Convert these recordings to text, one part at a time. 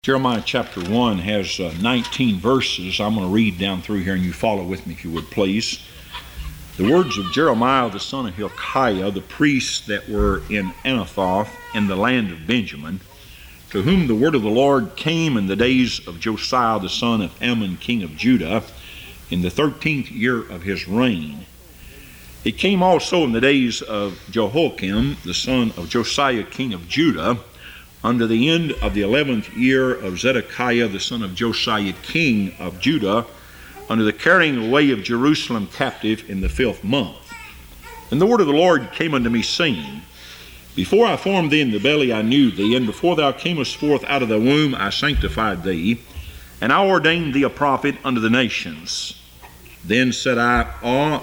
Jeremiah chapter 1 has 19 verses. I'm going to read down through here and you follow with me if you would please. The words of Jeremiah the son of Hilkiah, the priests that were in Anathoth in the land of Benjamin, to whom the word of the Lord came in the days of Josiah the son of Ammon king of Judah, in the 13th year of his reign. It came also in the days of Jehoiakim the son of Josiah king of Judah, under the end of the 11th year of Zedekiah the son of Josiah king of Judah, under the carrying away of Jerusalem captive in the 5th month. And the word of the Lord came unto me, saying, Before I formed thee in the belly I knew thee, and before thou camest forth out of the womb I sanctified thee, and I ordained thee a prophet unto the nations. Then said I,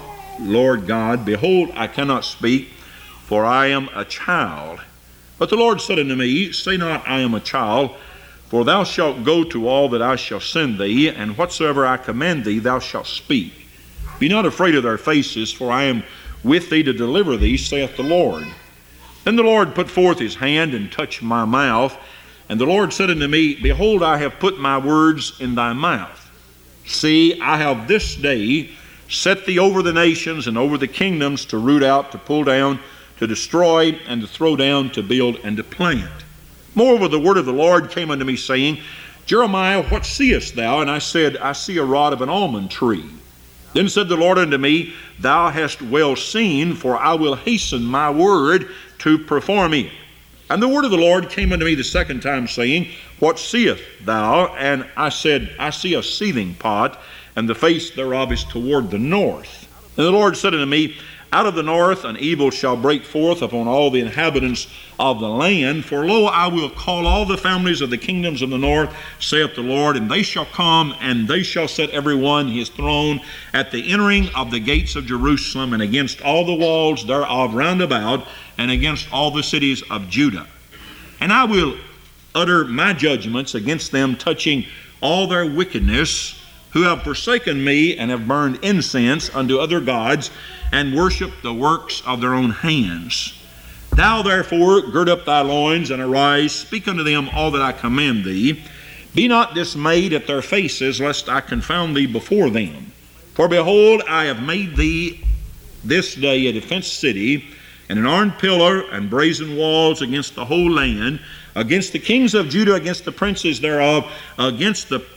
Lord God, behold, I cannot speak, for I am a child. But the Lord said unto me, Say not, I am a child, for thou shalt go to all that I shall send thee, and whatsoever I command thee thou shalt speak. Be not afraid of their faces, for I am with thee to deliver thee, saith the Lord. Then the Lord put forth his hand and touched my mouth, and the Lord said unto me, Behold, I have put my words in thy mouth. See, I have this day set thee over the nations and over the kingdoms, to root out, to pull down, to destroy, and to throw down, to build, and to plant. Moreover, the word of the Lord came unto me, saying, Jeremiah, what seest thou? And I said, I see a rod of an almond tree. Then said the Lord unto me, Thou hast well seen, for I will hasten my word to perform it. And the word of the Lord came unto me the second time, saying, What seest thou? And I said, I see a seething pot, and the face thereof is toward the north. And the Lord said unto me, Out of the north an evil shall break forth upon all the inhabitants of the land. For lo, I will call all the families of the kingdoms of the north, saith the Lord, and they shall come, and they shall set every one his throne at the entering of the gates of Jerusalem, and against all the walls thereof round about, and against all the cities of Judah. And I will utter my judgments against them, touching all their wickedness, who have forsaken me, and have burned incense unto other gods, and worship the works of their own hands. Thou therefore gird up thy loins, and arise, speak unto them all that I command thee. Be not dismayed at their faces, lest I confound thee before them. For behold, I have made thee this day a defenced city, and an armed pillar, and brazen walls against the whole land, against the kings of Judah, against the princes thereof, against the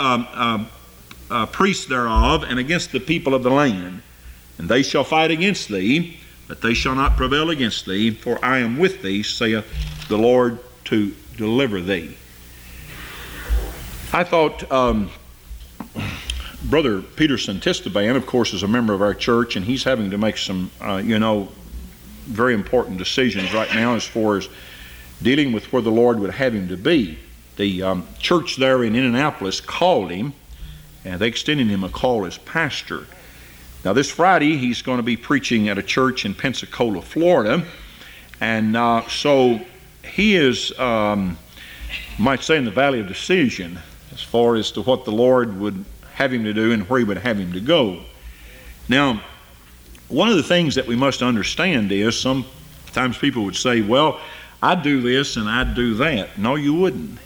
priests thereof, and against the people of the land. And they shall fight against thee, but they shall not prevail against thee, for I am with thee, saith the Lord, to deliver thee. I thought Brother Peterson Tistaban, of course, is a member of our church, and he's having to make some, very important decisions right now as far as dealing with where the Lord would have him to be. The church there in Indianapolis called him, and they extended him a call as pastor. Now this Friday he's going to be preaching at a church in Pensacola, Florida, and so he is, might say, in the valley of decision as far as to what the Lord would have him to do and where he would have him to go. Now, one of the things that we must understand is sometimes people would say, well, I'd do this and I'd do that. No, you wouldn't.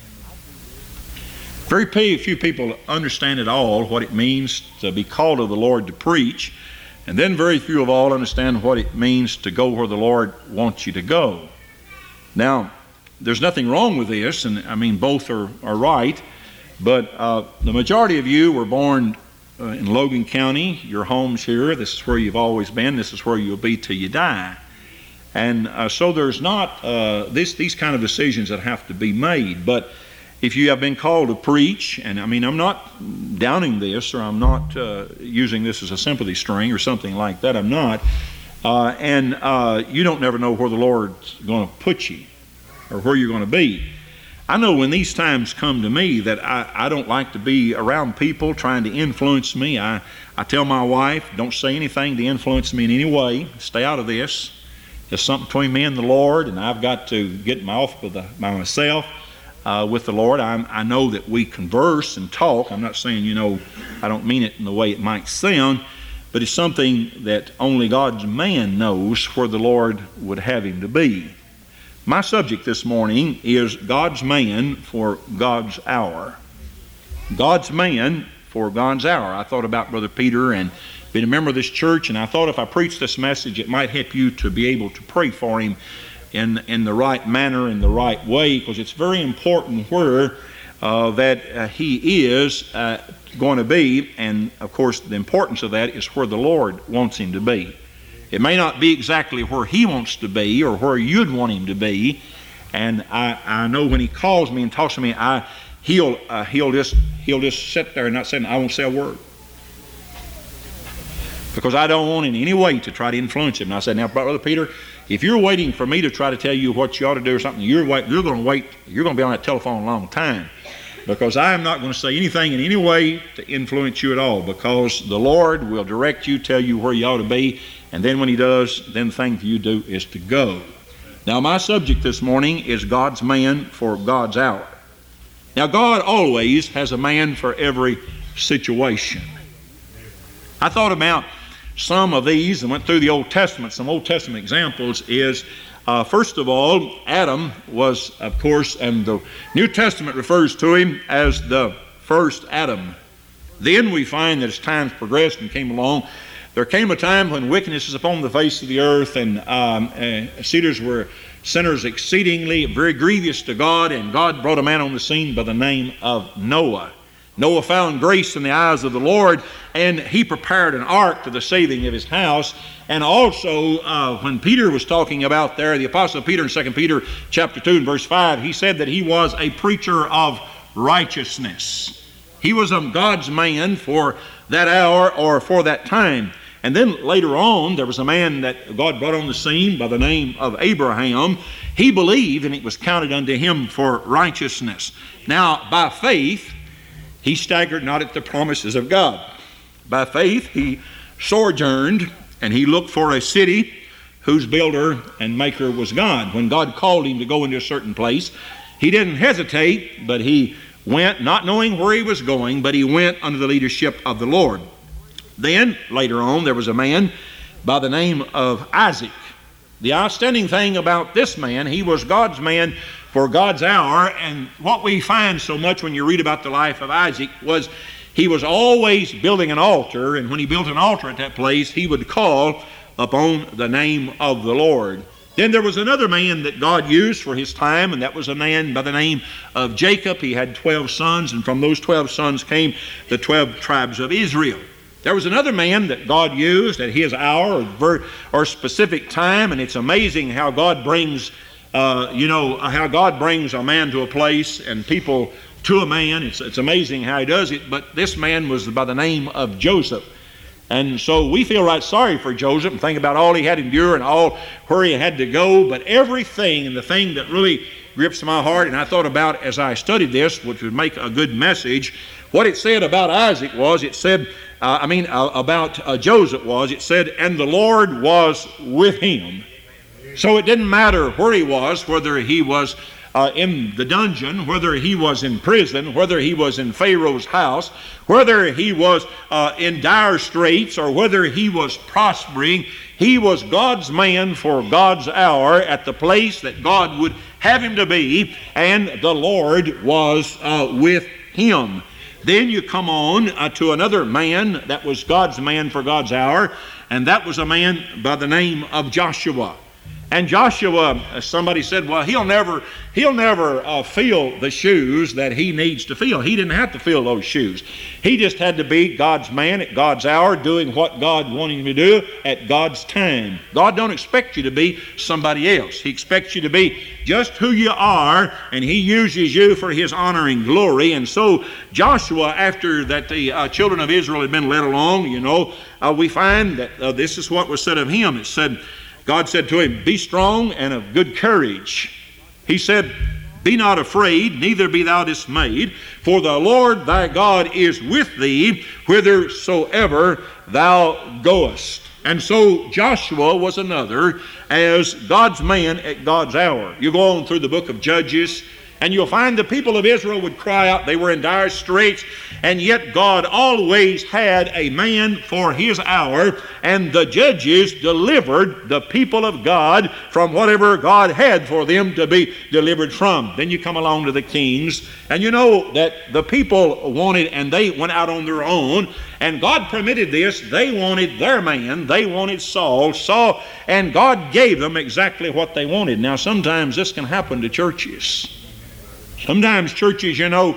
Very few people understand at all what it means to be called of the Lord to preach, and then very few of all understand what it means to go where the Lord wants you to go. Now, there's nothing wrong with this, and I mean both are right, but the majority of you were born in Logan County. Your home's here. This is where you've always been. This is where you'll be till you die. And so there's not these kind of decisions that have to be made, but if you have been called to preach, and I mean, I'm not downing this, or I'm not using this as a sympathy string or something like that. I'm not. And you don't never know where the Lord's going to put you or where you're going to be. I know when these times come to me that I don't like to be around people trying to influence me. I tell my wife, don't say anything to influence me in any way. Stay out of this. There's something between me and the Lord, and I've got to get by myself. With the Lord. I know that we converse and talk. I'm not saying, I don't mean it in the way it might sound, but it's something that only God's man knows where the Lord would have him to be. My subject this morning is God's man for God's hour. God's man for God's hour. I thought about Brother Peter and been a member of this church, and I thought if I preached this message, it might help you to be able to pray for him in the right manner, in the right way, because it's very important where that he is going to be, and of course the importance of that is where the Lord wants him to be. It may not be exactly where he wants to be or where you'd want him to be, and I know when he calls me and talks to me, he'll just sit there and not say, I won't say a word, because I don't want in any way to try to influence him. And I said, now, Brother Peter, if you're waiting for me to try to tell you what you ought to do or something, you're going to wait. You're going to be on that telephone a long time, because I am not going to say anything in any way to influence you at all, because the Lord will direct you, tell you where you ought to be, and then when he does, then the thing for you to do is to go. Now, my subject this morning is God's man for God's hour. Now, God always has a man for every situation. I thought about some of these and went through the Old Testament. Some Old Testament examples is, first of all, Adam was, of course, and the New Testament refers to him as the first Adam. Then we find that as times progressed and came along, there came a time when wickedness was upon the face of the earth, and sinners exceedingly, very grievous to God, and God brought a man on the scene by the name of Noah. Noah found grace in the eyes of the Lord, and he prepared an ark to the saving of his house. And also, when Peter was talking about there, the Apostle Peter in 2 Peter chapter 2 and verse 5, he said that he was a preacher of righteousness. He was God's man for that hour or for that time. And then later on, there was a man that God brought on the scene by the name of Abraham. He believed, and it was counted unto him for righteousness. Now, by faith, he staggered not at the promises of God. By faith, he sojourned, and he looked for a city whose builder and maker was God. When God called him to go into a certain place, he didn't hesitate, but he went, not knowing where he was going, but he went under the leadership of the Lord. Then, later on, there was a man by the name of Isaac. The outstanding thing about this man, he was God's man for God's hour, and what we find so much when you read about the life of Isaac was he was always building an altar, and when he built an altar at that place, he would call upon the name of the Lord. Then there was another man that God used for his time, and that was a man by the name of Jacob. He had 12 sons, and from those 12 sons came the 12 tribes of Israel. There was another man that God used at his hour or specific time, and it's amazing how God brings, how God brings a man to a place and people to a man. It's amazing how he does it, but this man was by the name of Joseph. And so we feel right sorry for Joseph and think about all he had to endure and all where he had to go, but everything, and the thing that really grips my heart, and I thought about as I studied this, which would make a good message, what it said about Isaac was, it said, about Joseph was, it said, and the Lord was with him. So it didn't matter where he was, whether he was in the dungeon, whether he was in prison, whether he was in Pharaoh's house, whether he was in dire straits, or whether he was prospering. He was God's man for God's hour at the place that God would have him to be, and the Lord was with him. Then you come on to another man that was God's man for God's hour, and that was a man by the name of Joshua. And Joshua, somebody said, well, he'll never fill the shoes that he needs to fill. He didn't have to fill those shoes. He just had to be God's man at God's hour, doing what God wanted him to do at God's time. God don't expect you to be somebody else. He expects you to be just who you are, and he uses you for his honor and glory. And so Joshua, after that the children of Israel had been led along, we find that this is what was said of him. It said, God said to him, be strong and of good courage. He said, be not afraid, neither be thou dismayed, for the Lord thy God is with thee whithersoever thou goest. And so Joshua was another as God's man at God's hour. You go on through the book of Judges, And you'll find the people of Israel would cry out. They were in dire straits, and yet God always had a man for his hour, and the judges delivered the people of God from whatever God had for them to be delivered from. Then you come along to the kings, and you know that the people wanted, and they went out on their own, and God permitted this. They wanted their man. They wanted Saul, and God gave them exactly what they wanted. Now, sometimes this can happen to churches. Sometimes churches,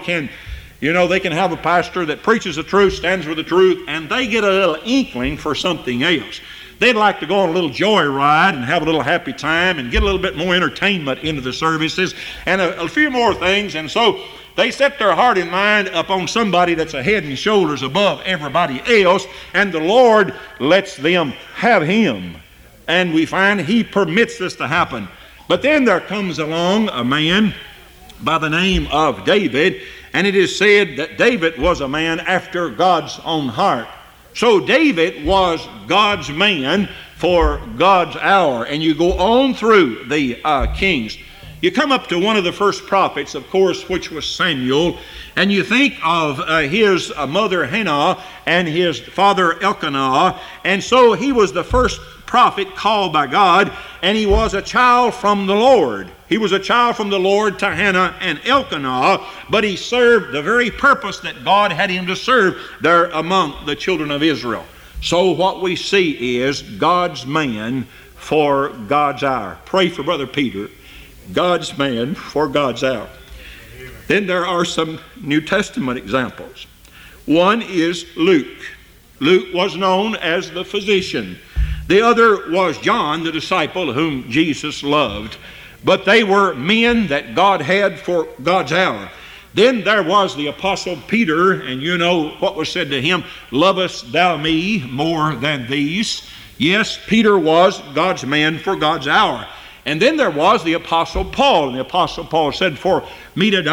they can have a pastor that preaches the truth, stands for the truth, and they get a little inkling for something else. They'd like to go on a little joyride and have a little happy time and get a little bit more entertainment into the services and a few more things. And so they set their heart and mind upon somebody that's a head and shoulders above everybody else, and the Lord lets them have him. And we find he permits this to happen. But then there comes along a man by the name of David, and it is said that David was a man after God's own heart. So David was God's man for God's hour. And you go on through the kings. You come up to one of the first prophets, of course, which was Samuel, and you think of his mother Hannah and his father Elkanah, and so he was the first prophet called by God, and he was a child from the Lord. He was a child from the Lord to Hannah and Elkanah, but he served the very purpose that God had him to serve there among the children of Israel. So what we see is God's man for God's hour. Pray for Brother Peter, God's man for God's hour. Then there are some New Testament examples. One is Luke. Luke was known as the physician. The other was John, the disciple whom Jesus loved. But they were men that God had for God's hour. Then there was the Apostle Peter, and you know what was said to him, "Lovest thou me more than these?" Yes, Peter was God's man for God's hour. And then there was the Apostle Paul, and the Apostle Paul said, for me to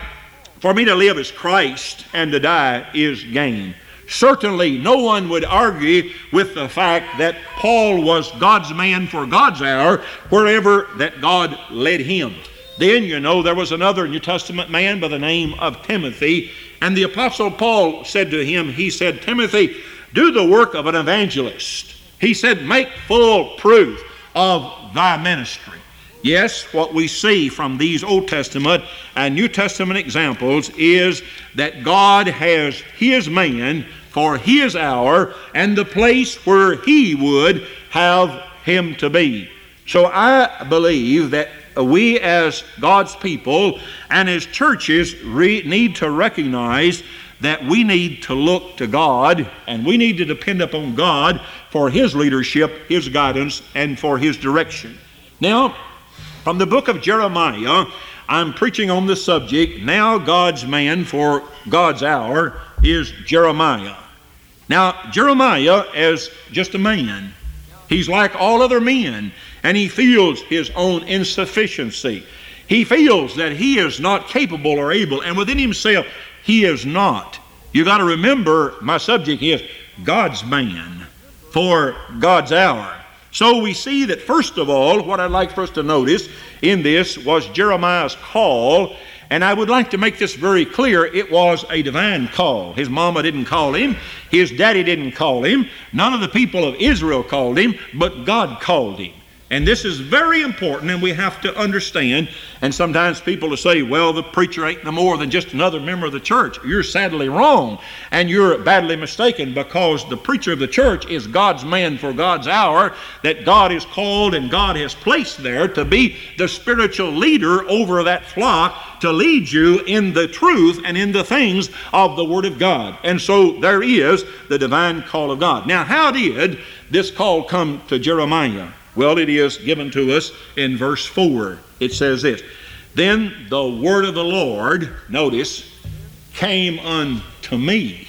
live is Christ, and to die is gain. Certainly no one would argue with the fact that Paul was God's man for God's hour wherever that God led him. Then, there was another New Testament man by the name of Timothy, and the Apostle Paul said to him, he said, "Timothy, do the work of an evangelist." He said, "Make full proof of thy ministry." Yes, what we see from these Old Testament and New Testament examples is that God has his man for his hour and the place where he would have him to be. So I believe that we as God's people and as churches need to recognize that we need to look to God and we need to depend upon God for his leadership, his guidance, and for his direction. Now, from the book of Jeremiah, I'm preaching on the subject, now God's man for God's hour is Jeremiah. Now, Jeremiah is just a man. He's like all other men, and he feels his own insufficiency. He feels that he is not capable or able, and within himself, he is not. You got to remember, my subject is God's man for God's hour. So we see that first of all, what I'd like for us to notice in this was Jeremiah's call, and I would like to make this very clear. It was a divine call. His mama didn't call him. His daddy didn't call him. None of the people of Israel called him, but God called him. And this is very important, and we have to understand. And sometimes people will say, well, the preacher ain't no more than just another member of the church. You're sadly wrong, and you're badly mistaken, because the preacher of the church is God's man for God's hour, that God is called and God has placed there to be the spiritual leader over that flock, to lead you in the truth and in the things of the Word of God. And so there is the divine call of God. Now, how did this call come to Jeremiah? Well, it is given to us in verse 4. It says this, "Then the word of the Lord," notice, "came unto me."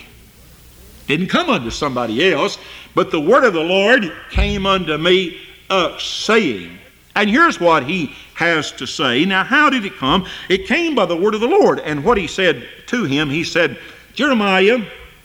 Didn't come unto somebody else, but the word of the Lord came unto me, saying. And here's what he has to say. Now, how did it come? It came by the word of the Lord. And what he said to him, he said, "Jeremiah,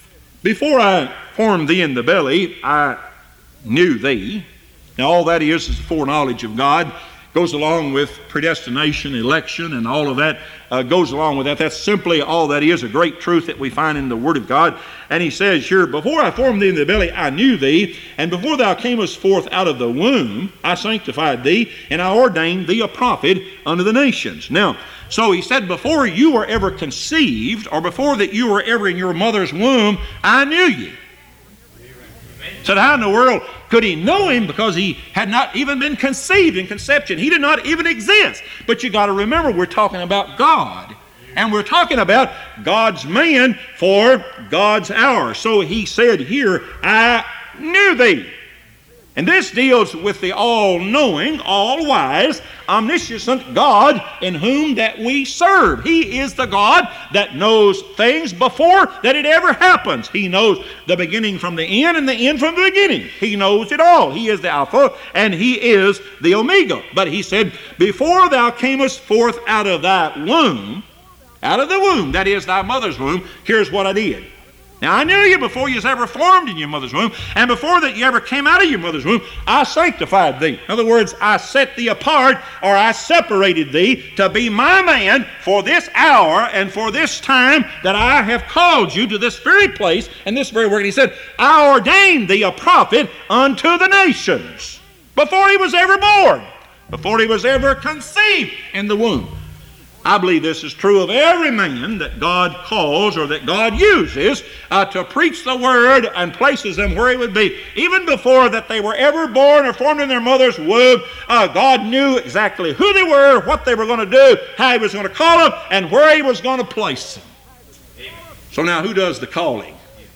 before I formed thee in the belly, I knew thee." Now, all that is the foreknowledge of God. goes along with predestination, election, and all of that goes along with that. That's simply all that is, a great truth that we find in the Word of God. And he says here, before I formed thee in the belly, I knew thee, and before thou camest forth out of the womb, I sanctified thee, and I ordained thee a prophet unto the nations. Now, so he said, before you were ever conceived, or before that you were ever in your mother's womb, I knew you. Said, how in the world could he know him? Because he had not even been conceived in conception. He did not even exist. But you got to remember, we're talking about God. And we're talking about God's man for God's hour. So he said here, I knew thee. And this deals with the all-knowing, all-wise, omniscient God in whom that we serve. He is the God that knows things before that it ever happens. He knows the beginning from the end and the end from the beginning. He knows it all. He is the Alpha and He is the Omega. But He said, before thou camest forth out of thy womb, out of the womb, that is thy mother's womb, here's what I did. Now, I knew you before you was ever formed in your mother's womb, and before that you ever came out of your mother's womb, I sanctified thee. In other words, I set thee apart, or I separated thee to be my man for this hour and for this time that I have called you to this very place and this very work. And he said, I ordained thee a prophet unto the nations. Before he was ever born, before he was ever conceived in the womb. I believe this is true of every man that God calls or that God uses to preach the Word and places them where He would be. Even before that they were ever born or formed in their mother's womb, God knew exactly who they were, what they were going to do, how He was going to call them, and where He was going to place them. So now who does the calling?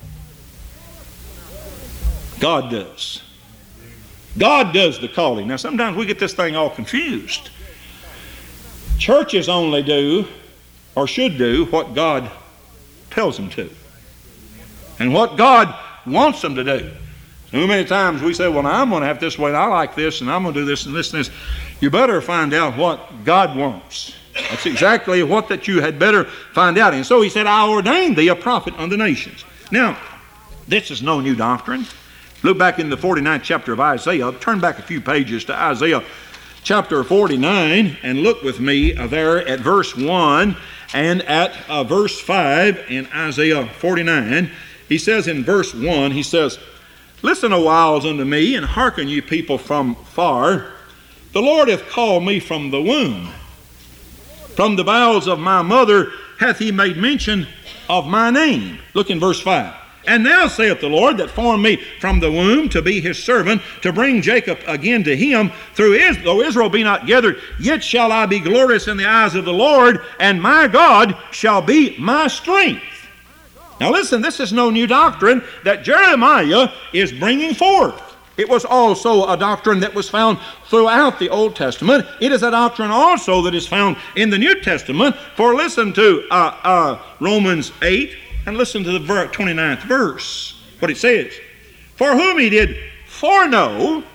God does. God does the calling. Now sometimes we get this thing all confused. Churches only do, or should do, what God tells them to. And what God wants them to do. So many times we say, well, now I'm going to have it this way, and I like this, and I'm going to do this and this and this. You better find out what God wants. That's exactly what that you had better find out. And so he said, I ordained thee a prophet unto the nations. Now, this is no new doctrine. Look back in the 49th chapter of Isaiah. Turn back a few pages to Isaiah chapter 49, and look with me there at verse 1 and at verse 5 in Isaiah 49. He says in verse 1, he says, listen a while unto me, and hearken ye people from far. The Lord hath called me from the womb. From the bowels of my mother hath He made mention of my name. Look in verse 5. And now saith the Lord that formed me from the womb to be His servant, to bring Jacob again to Him. Though Israel be not gathered, yet shall I be glorious in the eyes of the Lord, and my God shall be my strength. Now listen, this is no new doctrine that Jeremiah is bringing forth. It was also a doctrine that was found throughout the Old Testament. It is a doctrine also that is found in the New Testament. For listen to Romans 8, and listen to the 29th verse, what it says. For whom He did foreknow.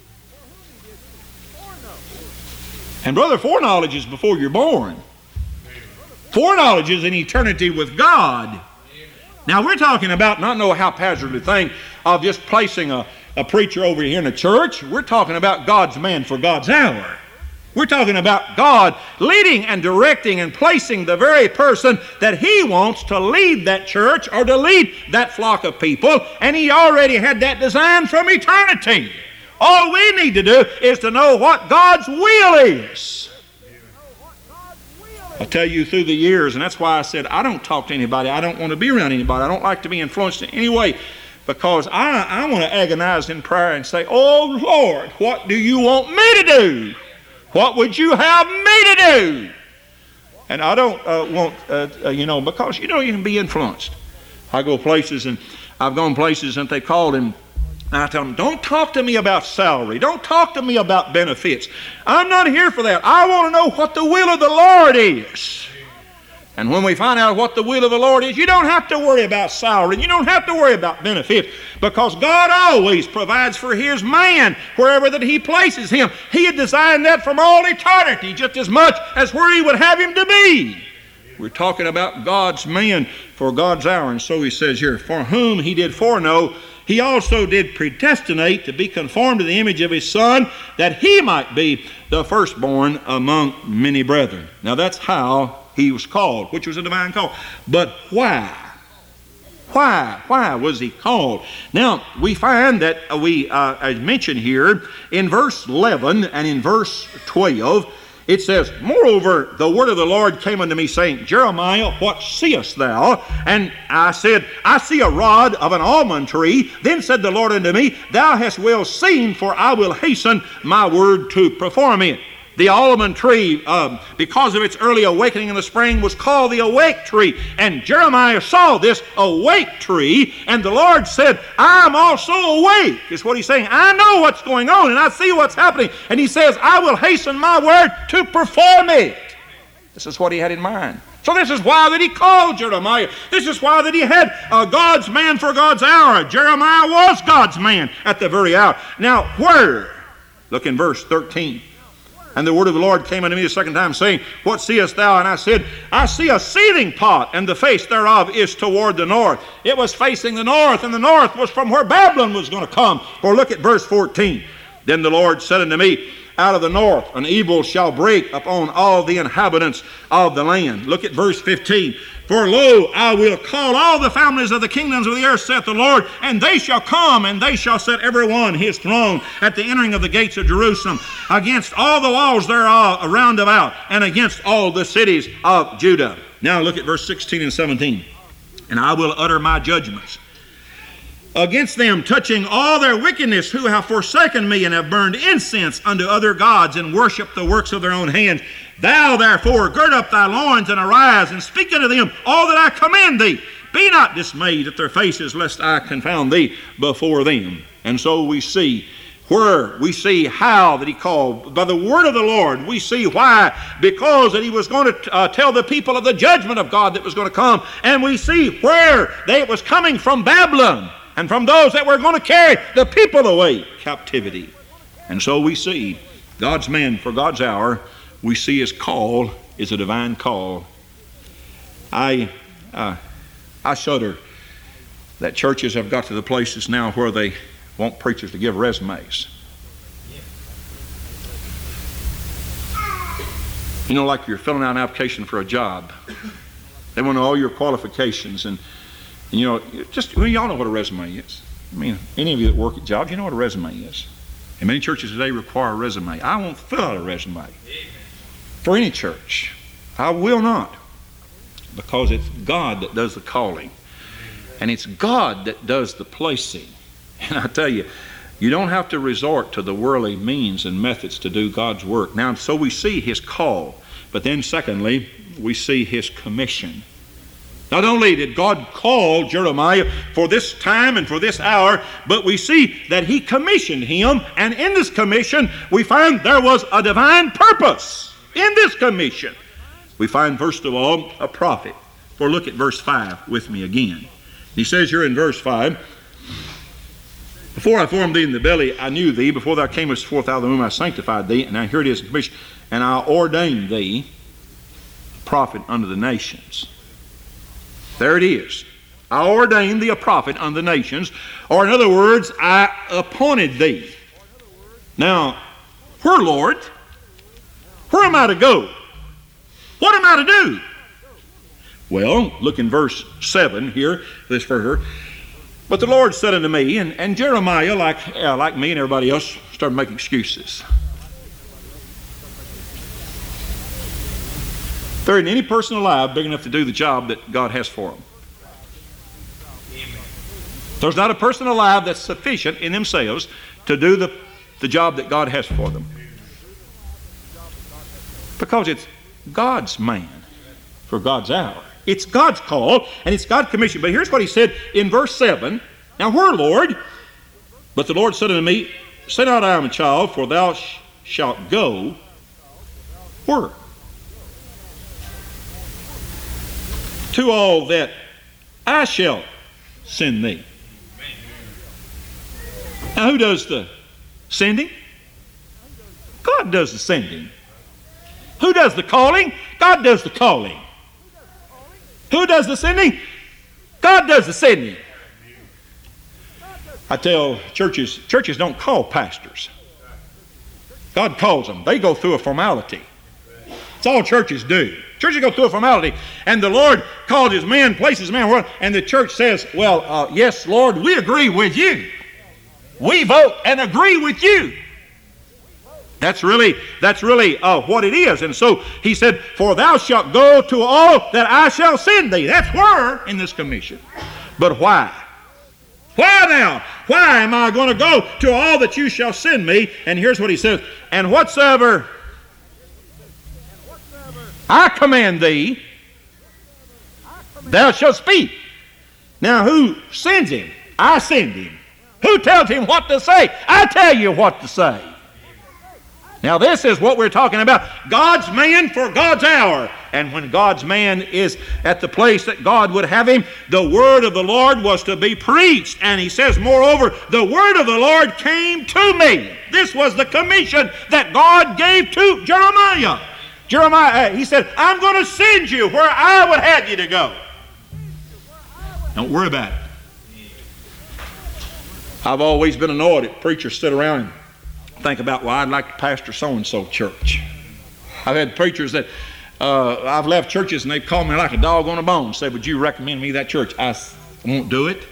And brother, foreknowledge is before you're born. Foreknowledge is in eternity with God. Now we're talking about not no haphazardly thing of just placing a preacher over here in a church. We're talking about God's man for God's hour. We're talking about God leading and directing and placing the very person that He wants to lead that church or to lead that flock of people, and He already had that design from eternity. All we need to do is to know what God's will is. I tell you through the years, and that's why I said I don't talk to anybody. I don't want to be around anybody. I don't like to be influenced in any way, because I want to agonize in prayer and say, oh Lord, what do you want me to do? What would you have me to do? And I don't want, because, you can be influenced. I go places, and I've gone places, and they called, and I tell them, don't talk to me about salary. Don't talk to me about benefits. I'm not here for that. I want to know what the will of the Lord is. And when we find out what the will of the Lord is, you don't have to worry about salary. You don't have to worry about benefits, because God always provides for His man wherever that He places him. He had designed that from all eternity just as much as where He would have him to be. We're talking about God's man for God's hour. And so he says here, for whom he did foreknow, he also did predestinate to be conformed to the image of his Son, that he might be the firstborn among many brethren. Now that's how he was called, which was a divine call. But why? Why was he called? Now, we find that as mentioned here, in verse 11 and in verse 12, it says, moreover, the word of the Lord came unto me, saying, Jeremiah, what seest thou? And I said, I see a rod of an almond tree. Then said the Lord unto me, thou hast well seen, for I will hasten my word to perform it. The almond tree, because of its early awakening in the spring, was called the awake tree. And Jeremiah saw this awake tree, and the Lord said, I'm also awake, is what he's saying. I know what's going on, and I see what's happening. And he says, I will hasten my word to perform it. This is what he had in mind. So this is why that he called Jeremiah. This is why that he had God's man for God's hour. Jeremiah was God's man at the very hour. Now, where? Look in verse 13. And the word of the Lord came unto me the second time, saying, what seest thou? And I said, I see a seething pot, and the face thereof is toward the north. It was facing the north, and the north was from where Babylon was going to come. For look at verse 14. Then the Lord said unto me, out of the north an evil shall break upon all the inhabitants of the land. Look at verse 15. For lo, I will call all the families of the kingdoms of the earth, saith the Lord, and they shall come, and they shall set every one his throne at the entering of the gates of Jerusalem, against all the walls thereof round about, and against all the cities of Judah. Now look at verse 16 and 17. And I will utter my judgments against them, touching all their wickedness, who have forsaken me, and have burned incense unto other gods, and worshipped the works of their own hands. Thou therefore gird up thy loins, and arise, and speak unto them all that I command thee. Be not dismayed at their faces, lest I confound thee before them. And so we see how that he called. By the word of the Lord, we see why. Because that he was going to tell the people of the judgment of God that was going to come. And we see where it was coming from Babylon, and from those that were going to carry the people away captivity. And so we see God's man for God's hour. We see his call is a divine call. I shudder that churches have got to the places now where they want preachers to give resumes. You know, like you're filling out an application for a job. They want to know all your qualifications, and you know, y'all know what a resume is. I mean, any of you that work at jobs, you know what a resume is. And many churches today require a resume. I won't fill out a resume for any church. I will not. Because it's God that does the calling. And it's God that does the placing. And I tell you, you don't have to resort to the worldly means and methods to do God's work. Now, so we see his call. But then secondly, we see his commission. Not only did God call Jeremiah for this time and for this hour, but we see that he commissioned him, and in this commission we find there was a divine purpose. In this commission we find, first of all, a prophet. For look at verse 5 with me again. He says here in verse 5, before I formed thee in the belly, I knew thee. Before thou camest forth out of the womb, I sanctified thee. And now here it is in commission. And I ordained thee a prophet unto the nations. There it is. I ordained thee a prophet unto the nations. Or in other words, I appointed thee. Now, where, Lord? Where am I to go? What am I to do? Well, look in verse 7 here, this verse. But the Lord said unto me, and Jeremiah, like me and everybody else, started making excuses. There isn't any person alive big enough to do the job that God has for them. There's not a person alive that's sufficient in themselves to do the job that God has for them. Because it's God's man for God's hour. It's God's call, and it's God's commission. But here's what he said in verse 7. Now where, Lord? But the Lord said unto me, say not I am a child, for thou shalt go. Where? To all that I shall send thee. Now who does the sending? God does the sending. Who does the calling? God does the calling. Who does the sending? God does the sending. I tell churches don't call pastors. God calls them. They go through a formality. That's all churches do. Churches go through a formality. And the Lord calls his men, places men, and the church says, well, yes, Lord, we agree with you. We vote and agree with you. That's really what it is. And so he said, for thou shalt go to all that I shall send thee. That's where in this commission. But why? Why now? Why am I going to go to all that you shall send me? And here's what he says, and whatsoever I command thee, thou shalt speak. Now who sends him? I send him. Who tells him what to say? I tell you what to say. Now this is what we're talking about. God's man for God's hour. And when God's man is at the place that God would have him, the word of the Lord was to be preached. And he says, moreover, the word of the Lord came to me. This was the commission that God gave to Jeremiah. He said, I'm going to send you where I would have you to go. Don't worry about it. I've always been annoyed at preachers sit around and think about, well, I'd like to pastor so-and-so church. I've had preachers that I've left churches and they've called me like a dog on a bone, say, would you recommend me that church? I won't do it.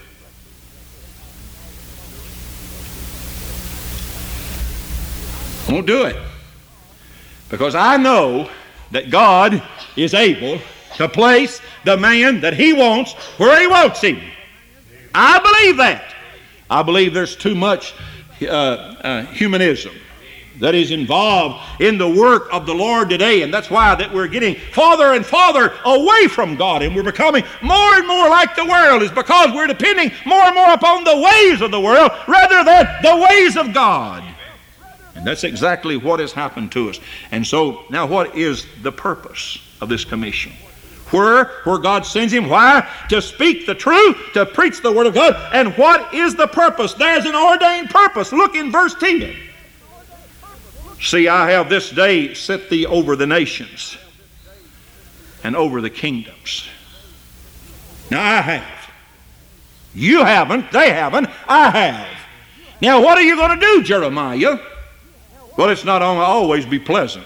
Won't do it. Because I know that God is able to place the man that he wants where he wants him. I believe that. I believe there's too much humanism that is involved in the work of the Lord today, and that's why that we're getting farther and farther away from God, and we're becoming more and more like the world, is because we're depending more and more upon the ways of the world rather than the ways of God. And that's exactly what has happened to us. And so now what is the purpose of this commission? Where God sends him. Why? To speak the truth, to preach the word of God. And what is the purpose? There's an ordained purpose. Look in verse 10. See, I have this day set thee over the nations and over the kingdoms. Now I have. You haven't, they haven't, I have. Now what are you going to do, Jeremiah? Well, it's not going to always be pleasant.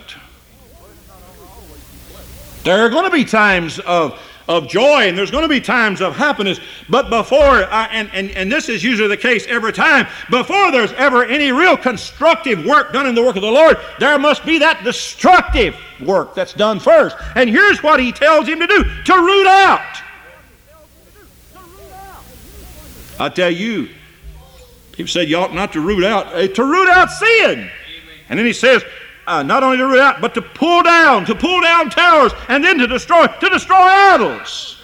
There are going to be times of joy, and there's going to be times of happiness, but before, and this is usually the case every time, before there's ever any real constructive work done in the work of the Lord, there must be that destructive work that's done first. And here's what he tells him to do: to root out. I tell you, people said you ought not to root out sin. And then he says, not only to root out, but to pull down towers, and then to destroy idols.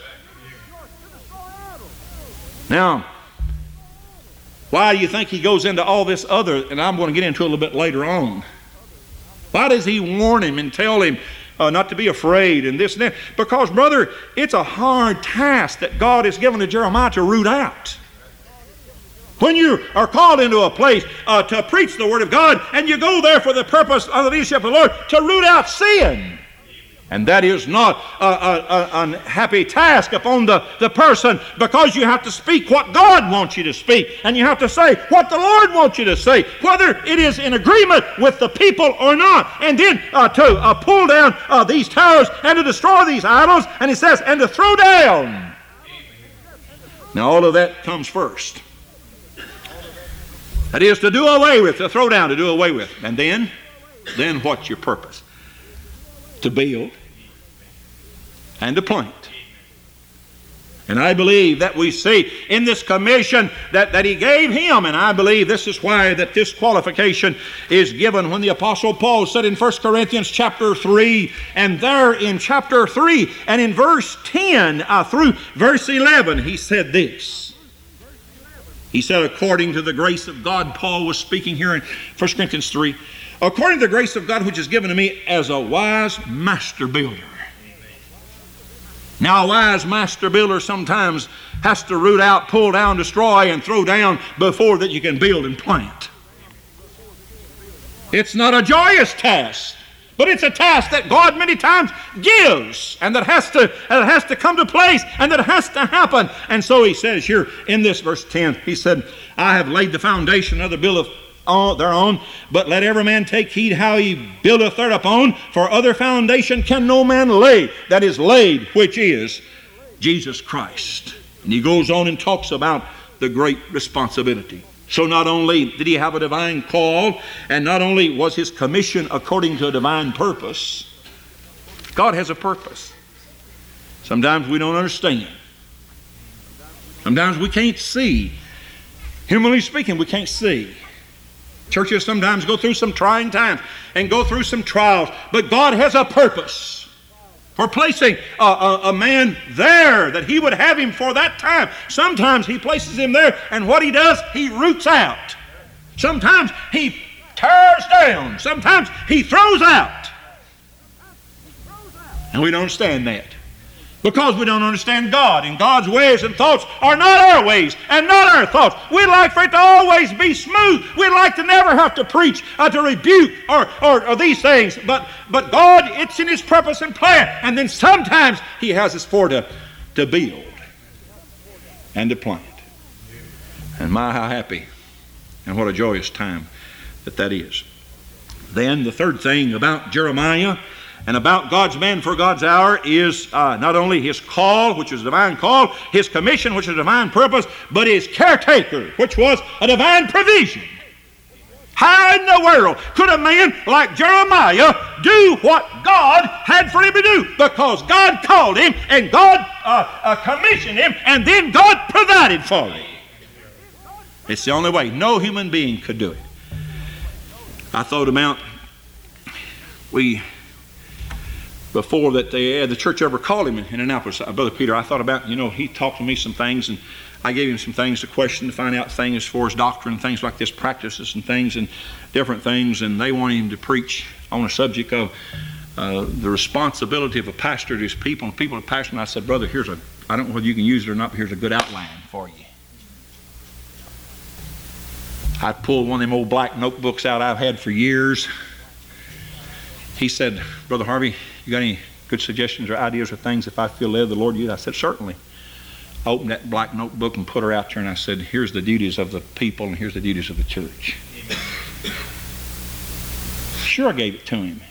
Now, why do you think he goes into all this other, and I'm going to get into it a little bit later on. Why does he warn him and tell him not to be afraid and this and that? Because, brother, it's a hard task that God has given to Jeremiah to root out. When you are called into a place to preach the Word of God, and you go there for the purpose of the leadership of the Lord, to root out sin. And that is not an unhappy task upon the person, because you have to speak what God wants you to speak, and you have to say what the Lord wants you to say, whether it is in agreement with the people or not. And then to pull down these towers and to destroy these idols, and he says, and to throw down. Now all of that comes first. That is to do away with, to throw down, to do away with. And then what's your purpose? To build and to plant. And I believe that we see in this commission that he gave him, and I believe this is why that this qualification is given when the Apostle Paul said in 1 Corinthians chapter 3, and there in chapter 3 and in verse 10 through verse 11, he said this. He said, according to the grace of God, Paul was speaking here in 1 Corinthians 3, according to the grace of God which is given to me as a wise master builder. Now, a wise master builder sometimes has to root out, pull down, destroy, and throw down before that you can build and plant. It's not a joyous task But it's a task that God many times gives, and that has to come to place, and that has to happen. And so he says here in this verse 10, he said, I have laid the foundation of the buildeth thereon, but let every man take heed how he buildeth thereupon, for other foundation can no man lay that is laid, which is Jesus Christ. And he goes on and talks about the great responsibility. So not only did he have a divine call, and not only was his commission according to a divine purpose, God has a purpose. Sometimes we don't understand. Sometimes we can't see. Humanly speaking, we can't see. Churches sometimes go through some trying times and go through some trials, but God has a purpose for placing a man there, that he would have him for that time. Sometimes he places him there, and what he does, he roots out. Sometimes he tears down. Sometimes he throws out. And we don't understand that, because we don't understand God, and God's ways and thoughts are not our ways and not our thoughts. We'd like for it to always be smooth. We'd like to never have to preach, to rebuke, or these things. But God, it's in his purpose and plan. And then sometimes he has us for to build and to plant. And my, how happy and what a joyous time that is. Then the third thing about Jeremiah and about God's man for God's hour is not only his call, which is a divine call, his commission, which is a divine purpose, but his caretaker, which was a divine provision. How in the world could a man like Jeremiah do what God had for him to do? Because God called him, and God commissioned him, and then God provided for him. It's the only way. No human being could do it. I thought about, before that the church ever called him in Annapolis, Brother Peter, I thought about, he talked to me some things, and I gave him some things to question, to find out things as far as doctrine, things like this, practices and things, and different things, and they wanted him to preach on a subject of the responsibility of a pastor to his people, and people to pastor. And I said, brother, I don't know whether you can use it or not, but here's a good outline for you. I pulled one of them old black notebooks out I've had for years. He said, Brother Harvey, you got any good suggestions or ideas or things if I feel led of the Lord? I said, certainly. I opened that black notebook and put her out there, and I said, here's the duties of the people, and here's the duties of the church. Amen. Sure, I gave it to him.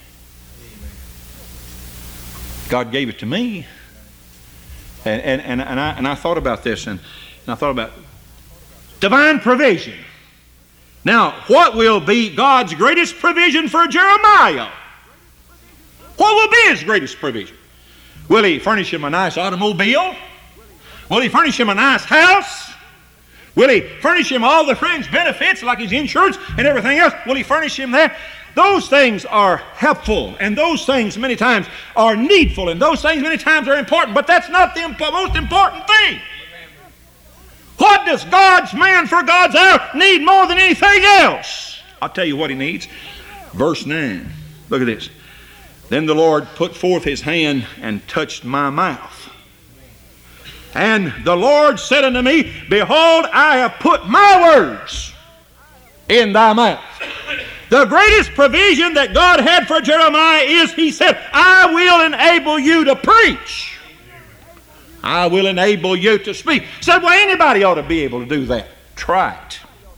God gave it to me. And I thought about this, and I thought about divine provision. Now, what will be God's greatest provision for Jeremiah? What will be his greatest provision? Will he furnish him a nice automobile? Will he furnish him a nice house? Will he furnish him all the fringe benefits like his insurance and everything else? Will he furnish him that? Those things are helpful, and those things many times are needful, and those things many times are important, but that's not the most important thing. What does God's man for God's hour need more than anything else? I'll tell you what he needs. Verse 9. Look at this. Then the Lord put forth his hand and touched my mouth. And the Lord said unto me, behold, I have put my words in thy mouth. The greatest provision that God had for Jeremiah is, he said, I will enable you to preach. I will enable you to speak. He said, well, anybody ought to be able to do that. Try it.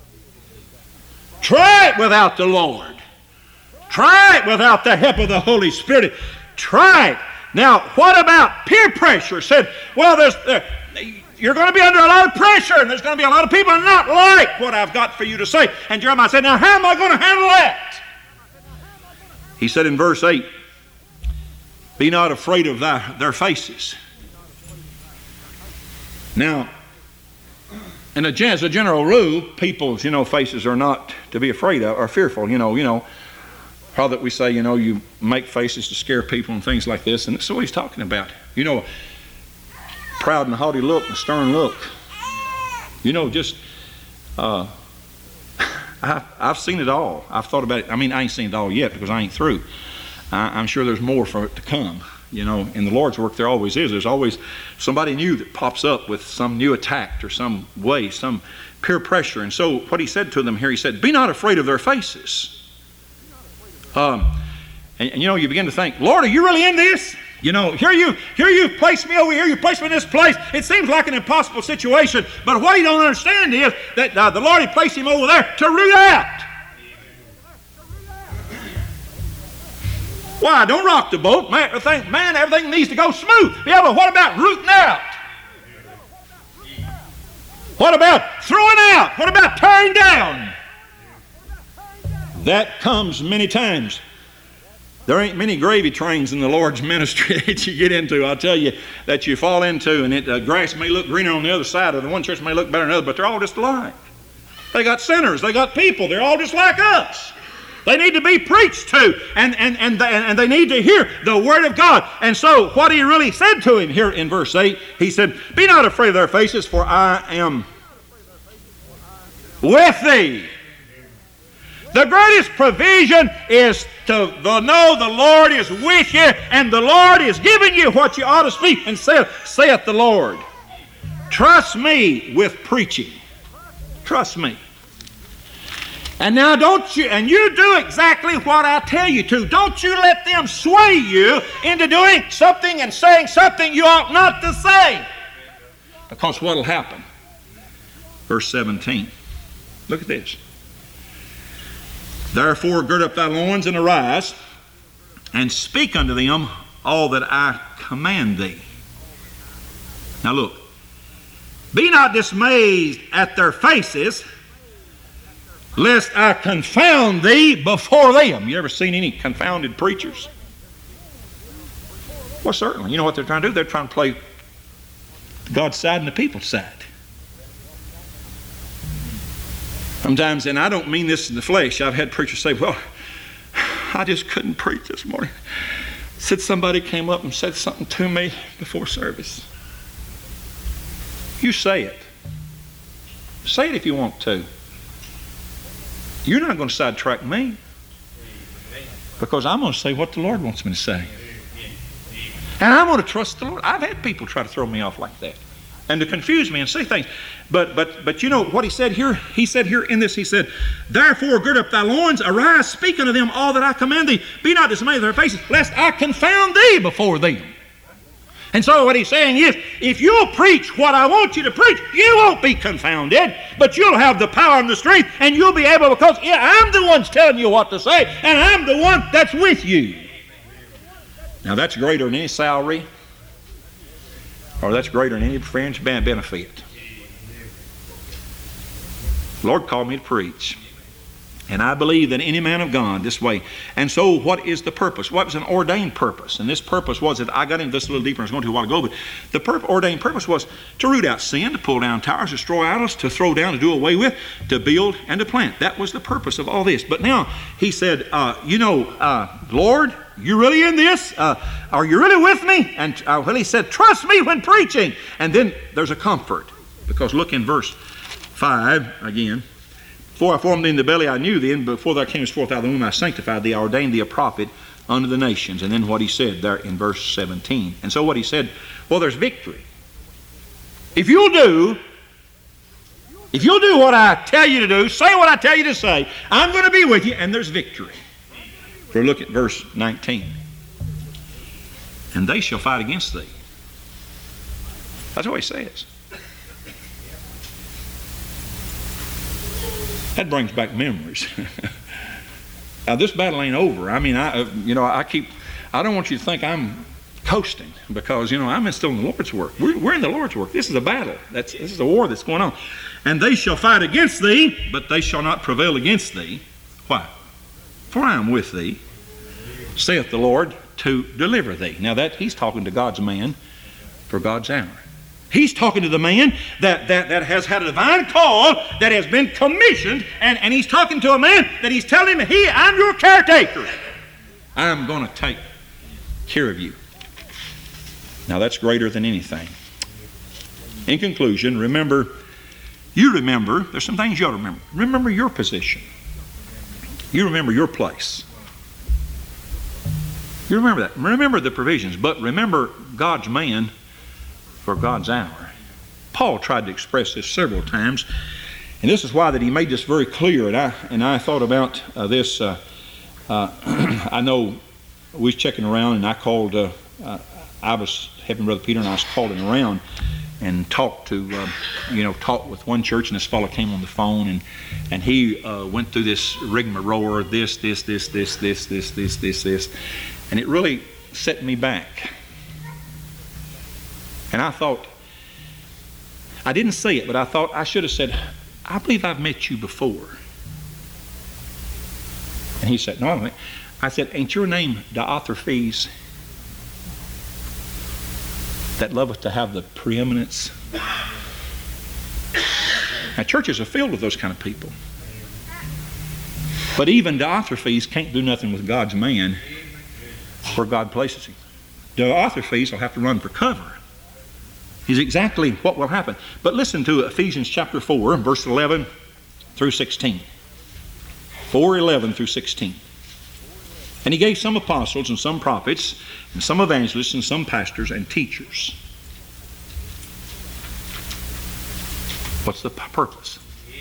Try it without the Lord. Try it without the help of the Holy Spirit. Try it. Now, what about peer pressure? Said, well, you're going to be under a lot of pressure, and there's going to be a lot of people not like what I've got for you to say. And Jeremiah said, now how am I going to handle that? He said in verse 8, be not afraid of their faces. Now, as a general rule, people's, faces are not to be afraid of or fearful, how that we say, you make faces to scare people and things like this, and that's what he's talking about. Proud and haughty look, and stern look. I've seen it all. I've thought about it. I ain't seen it all yet because I ain't through. I'm sure there's more for it to come. In the Lord's work there always is. There's always somebody new that pops up with some new attack or some way, some peer pressure. And so what he said to them here, he said, be not afraid of their faces. And you begin to think, Lord, are you really in this? Here you've placed me over here, you placed me in this place. It seems like an impossible situation, but what he don't understand is that the Lord had placed him over there to root out. Why? Don't rock the boat. Man, everything needs to go smooth. Yeah, but what about rooting out? What about throwing out? What about tearing down? That comes many times. There ain't many gravy trains in the Lord's ministry that you get into, I'll tell you, that you fall into, and the grass may look greener on the other side, or the one church may look better than the other, but they're all just alike. They got sinners, they got people, they're all just like us. They need to be preached to, and they need to hear the Word of God. And so what he really said to him here in verse 8, he said, be not afraid of their faces, for I am with thee. The greatest provision is to know the Lord is with you, and the Lord is giving you what you ought to speak. And saith the Lord, trust me with preaching. Trust me. And now you do exactly what I tell you to. Don't you let them sway you into doing something and saying something you ought not to say. Because what will happen? Verse 17. Look at this. Therefore gird up thy loins and arise, and speak unto them all that I command thee. Now look. Be not dismayed at their faces, lest I confound thee before them. You ever seen any confounded preachers? Well, certainly. You know what they're trying to do? They're trying to play God's side and the people's side. Sometimes, and I don't mean this in the flesh, I've had preachers say, well, I just couldn't preach this morning. Said somebody came up and said something to me before service. You say it. Say it if you want to. You're not going to sidetrack me, because I'm going to say what the Lord wants me to say. And I'm going to trust the Lord. I've had people try to throw me off like that and to confuse me and say things. But you know what he said here? He said here in this, he said, therefore gird up thy loins, arise, speak unto them all that I command thee. Be not dismayed at their faces, lest I confound thee before them. And so what he's saying is, if you'll preach what I want you to preach, you won't be confounded, but you'll have the power and the strength, and you'll be able, because I'm the one telling you what to say, and I'm the one that's with you. Now that's greater than any salary, or that's greater than any fringe benefit. The Lord called me to preach. And I believe that any man of God this way. And so what is the purpose? What was an ordained purpose? And this purpose was that I got into this a little deeper, I was going to a while ago, but the ordained purpose was to root out sin, to pull down towers, to destroy idols, to throw down, to do away with, to build and to plant. That was the purpose of all this. But now he said, Lord, you really in this? Are you really with me? And he said, trust me when preaching. And then there's a comfort. Because look in verse 5 again. Before I formed thee in the belly, I knew thee, and before thou camest forth out of the womb, I sanctified thee, I ordained thee a prophet unto the nations. And then what he said there in verse 17. And so what he said, well, there's victory. If you'll do what I tell you to do, say what I tell you to say, I'm going to be with you, and there's victory. For look at verse 19. And they shall fight against thee. That's what he says. That brings back memories. Now this battle ain't over. I mean, I don't want you to think I'm coasting, because I'm still in the Lord's work. We're in the Lord's work. This is a battle. This is a war that's going on. And they shall fight against thee, but they shall not prevail against thee. Why? For I am with thee, saith the Lord, to deliver thee. Now that he's talking to God's man for God's hour. He's talking to the man that has had a divine call, that has been commissioned, and he's talking to a man that he's telling him, I'm your caretaker. I'm going to take care of you. Now that's greater than anything. In conclusion, remember, there's some things you ought to remember. Remember your position. You remember your place. You remember that. Remember the provisions, but remember God's man for God's hour. Paul tried to express this several times, and this is why that he made this very clear. And I thought about this. I know we was checking around, and I called, I was helping Brother Peter, and I was calling around and talked with one church, and this fellow came on the phone, and he went through this rigmarole, this, and it really set me back. And I thought, I didn't say it, but I thought I should have said, I believe I've met you before. And he said, no. I said, ain't your name Diotrephes, that loveth to have the preeminence? Now, churches are filled with those kind of people. But even Diotrephes can't do nothing with God's man where God places him. Diotrephes will have to run for cover. Is exactly what will happen. But listen to Ephesians chapter 4, verse 11 through 16. 4:11 through 16. And he gave some apostles and some prophets and some evangelists and some pastors and teachers. What's the purpose?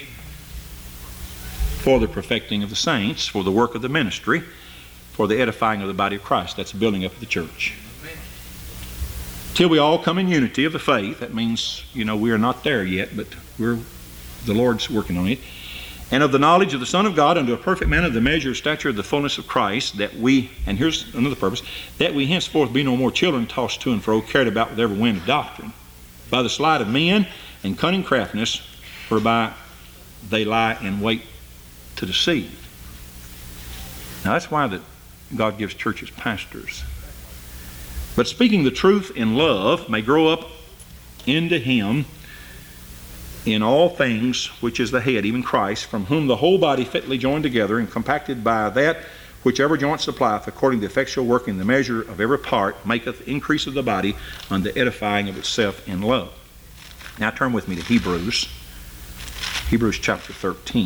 For the perfecting of the saints, for the work of the ministry, for the edifying of the body of Christ. That's the building up of the church. Till we all come in unity of the faith. That means, we are not there yet, but the Lord's working on it. And of the knowledge of the Son of God, unto a perfect man of the measure of stature of the fullness of Christ, that we, and here's another purpose, that we henceforth be no more children tossed to and fro, carried about with every wind of doctrine, by the sleight of men and cunning craftiness, whereby they lie in wait to deceive. Now that's why that God gives churches pastors. But speaking the truth in love may grow up into him in all things, which is the head, even Christ, from whom the whole body fitly joined together and compacted by that whichever joint supplieth, according to the effectual working the measure of every part, maketh increase of the body unto edifying of itself in love. Now turn with me to Hebrews chapter 13.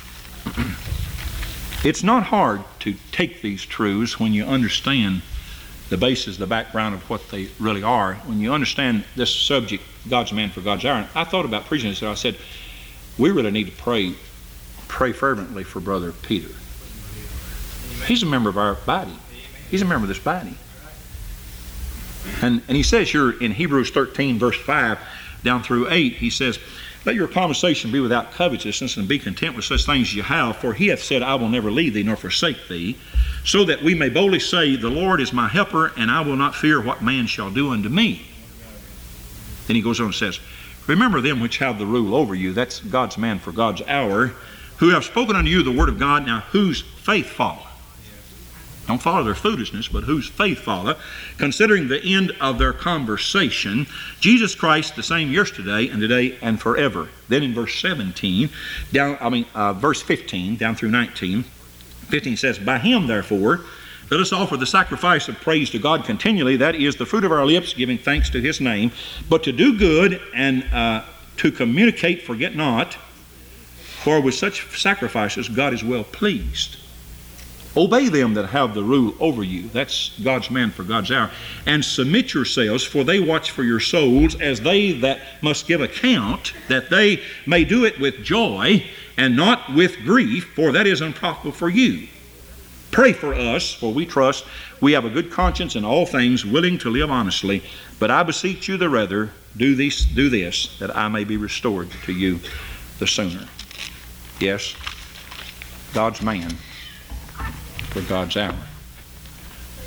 It's not hard to take these truths when you understand the basis, the background of what they really are. When you understand this subject, God's man for God's hour. I thought about preaching this, and I said, we really need to pray fervently for Brother Peter. He's a member of our body. He's a member of this body. And he says here in Hebrews 13, verse 5 down through 8, he says, let your conversation be without covetousness, and be content with such things as you have, for he hath said, I will never leave thee nor forsake thee, so that we may boldly say, the Lord is my helper, and I will not fear what man shall do unto me. Then he goes on and says, remember them which have the rule over you, that's God's man for God's hour, who have spoken unto you the word of God, now whose faith follow. Don't follow their foolishness, but whose faith follow, considering the end of their conversation, Jesus Christ the same yesterday and today and forever. Then in verse 15 down through 19, 15 says, by him therefore let us offer the sacrifice of praise to God continually, that is the fruit of our lips, giving thanks to his name, but to do good and to communicate forget not, for with such sacrifices God is well pleased. Obey them that have the rule over you. That's God's man for God's hour. And submit yourselves, for they watch for your souls, as they that must give account, that they may do it with joy and not with grief, for that is unprofitable for you. Pray for us, for we trust we have a good conscience in all things, willing to live honestly. But I beseech you the rather, do this, that I may be restored to you the sooner. Yes, God's man for God's hour.